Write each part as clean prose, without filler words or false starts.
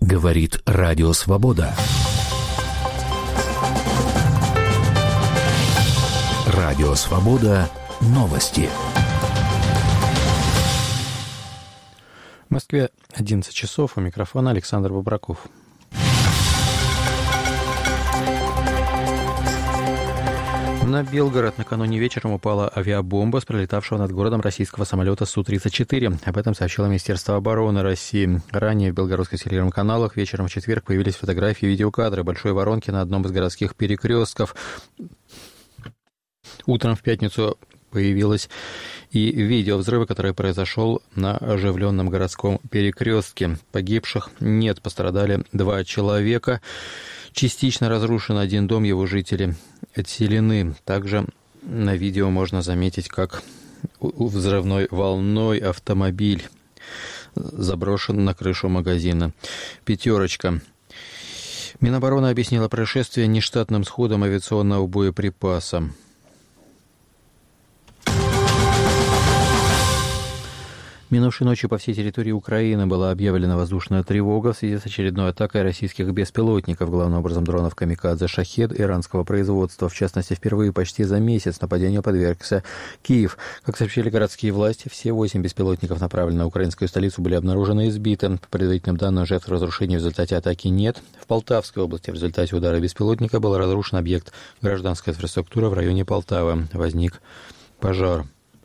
Говорит Радио Свобода. Радио Свобода. Новости. В Москве 11 часов. У микрофона Александр Бобраков. На Белгород накануне вечером упала авиабомба с пролетавшего над городом российского самолета Су-34. Об этом сообщило Министерство обороны России. Ранее в белгородских телеграм-каналах вечером в четверг появились фотографии и видеокадры большой воронки на одном из городских перекрестков. Утром в пятницу появилось и видео взрыва, который произошел на оживленном городском перекрестке. Погибших нет, пострадали 2 человека. Частично разрушен один дом, его жители отселены. Также на видео можно заметить, как взрывной волной автомобиль заброшен на крышу магазина «Пятерочка». Минобороны объяснила происшествие нештатным сходом авиационного боеприпаса. Минувшей ночью по всей территории Украины была объявлена воздушная тревога в связи с очередной атакой российских беспилотников, главным образом дронов «Камикадзе» «Шахед» иранского производства. В частности, впервые почти за месяц нападению подвергся Киев. Как сообщили городские власти, все 8 беспилотников, направленных на украинскую столицу, были обнаружены и сбиты. По предварительным данным, жертв разрушений в результате атаки нет. В Полтавской области в результате удара беспилотника был разрушен объект гражданской инфраструктуры в районе Полтавы. Возник пожар.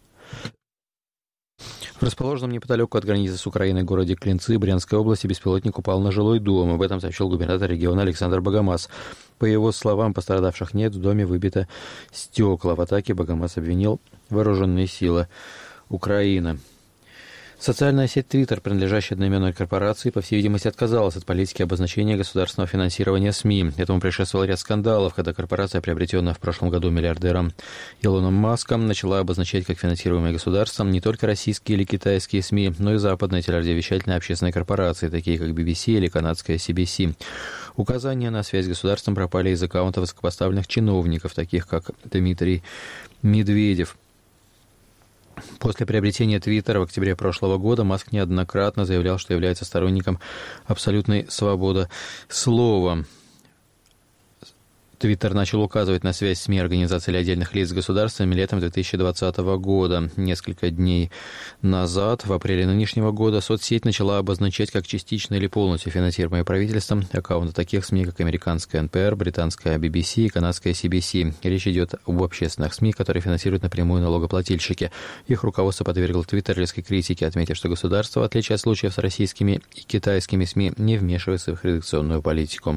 В расположенном неподалеку от границы с Украиной городе Клинцы Брянской области беспилотник упал на жилой дом. Об этом сообщил губернатор региона Александр Богомаз. По его словам, пострадавших нет, в доме выбито стекла. В атаке Богомаз обвинил вооруженные силы Украины. Социальная сеть Twitter, принадлежащая одноименной корпорации, по всей видимости, отказалась от политики обозначения государственного финансирования СМИ. Этому предшествовал ряд скандалов, когда корпорация, приобретенная в прошлом году миллиардером Илоном Маском, начала обозначать как финансируемые государством не только российские или китайские СМИ, но и западные телерадиовещательные общественные корпорации, такие как BBC или канадская CBC. Указания на связь с государством пропали из аккаунтов высокопоставленных чиновников, таких как Дмитрий Медведев. После приобретения Твиттера в октябре прошлого года Маск неоднократно заявлял, что является сторонником абсолютной свободы слова. Твиттер начал указывать на связь СМИ, организаций или отдельных лиц с государствами летом 2020 года. Несколько дней назад, в апреле нынешнего года, соцсеть начала обозначать как частично или полностью финансируемые правительством аккаунты таких СМИ, как американская НПР, британская BBC и канадская CBC. Речь идет об общественных СМИ, которые финансируют напрямую налогоплательщики. Их руководство подвергло Твиттер резкой критике, отметив, что государство, в отличие от случаев с российскими и китайскими СМИ, не вмешивается в их редакционную политику.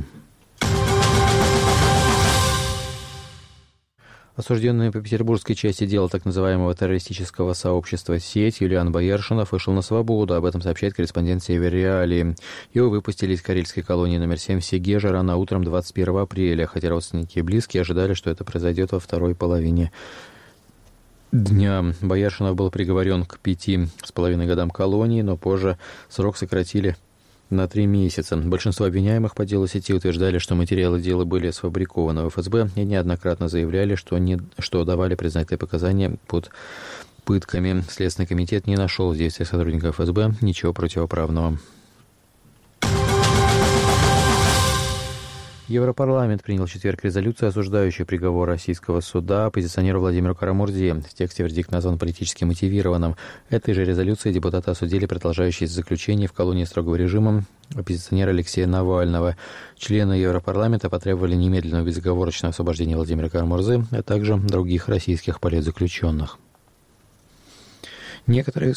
Осужденный по петербургской части дела так называемого террористического сообщества «Сеть» Юлиан Бояршинов вышел на свободу. Об этом сообщает корреспондент «Север Реалии». Его выпустили из карельской колонии номер 7 в Сегеже рано утром 21 апреля, хотя родственники и близкие ожидали, что это произойдет во второй половине дня. Бояршинов был приговорен к 5,5 годам колонии, но позже срок сократили на 3 месяца. Большинство обвиняемых по делу сети утверждали, что материалы дела были сфабрикованы в ФСБ и неоднократно заявляли, что давали признательные показания под пытками. Следственный комитет не нашел в действиях сотрудников ФСБ ничего противоправного. Европарламент принял в четверг резолюцию, осуждающую приговор российского суда оппозиционеру Владимиру Карамурзе. В тексте вердикт назван политически мотивированным. Этой же резолюцией депутаты осудили продолжающееся заключение в колонии строгого режима оппозиционера Алексея Навального. Члены Европарламента потребовали немедленного безоговорочного освобождения Владимира Карамурзе, а также других российских политзаключенных. Некоторые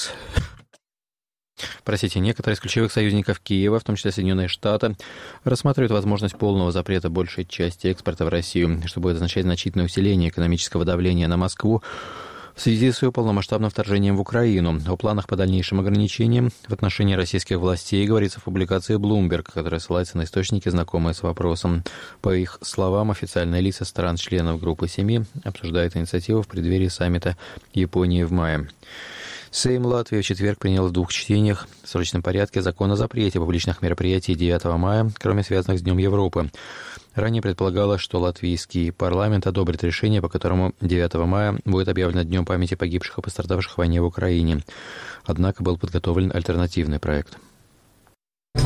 из ключевых союзников Киева, в том числе Соединенные Штаты, рассматривают возможность полного запрета большей части экспорта в Россию, что будет означать значительное усиление экономического давления на Москву в связи с ее полномасштабным вторжением в Украину. О планах по дальнейшим ограничениям в отношении российских властей говорится в публикации Bloomberg, которая ссылается на источники, знакомые с вопросом. По их словам, официальные лица стран-членов Группы 7 обсуждают инициативу в преддверии саммита Японии в мае. Сейм Латвии в четверг принял в 2 чтениях в срочном порядке закон о запрете публичных мероприятий 9 мая, кроме связанных с Днем Европы. Ранее предполагалось, что латвийский парламент одобрит решение, по которому 9 мая будет объявлено Днем памяти погибших и пострадавших в войне в Украине. Однако был подготовлен альтернативный проект.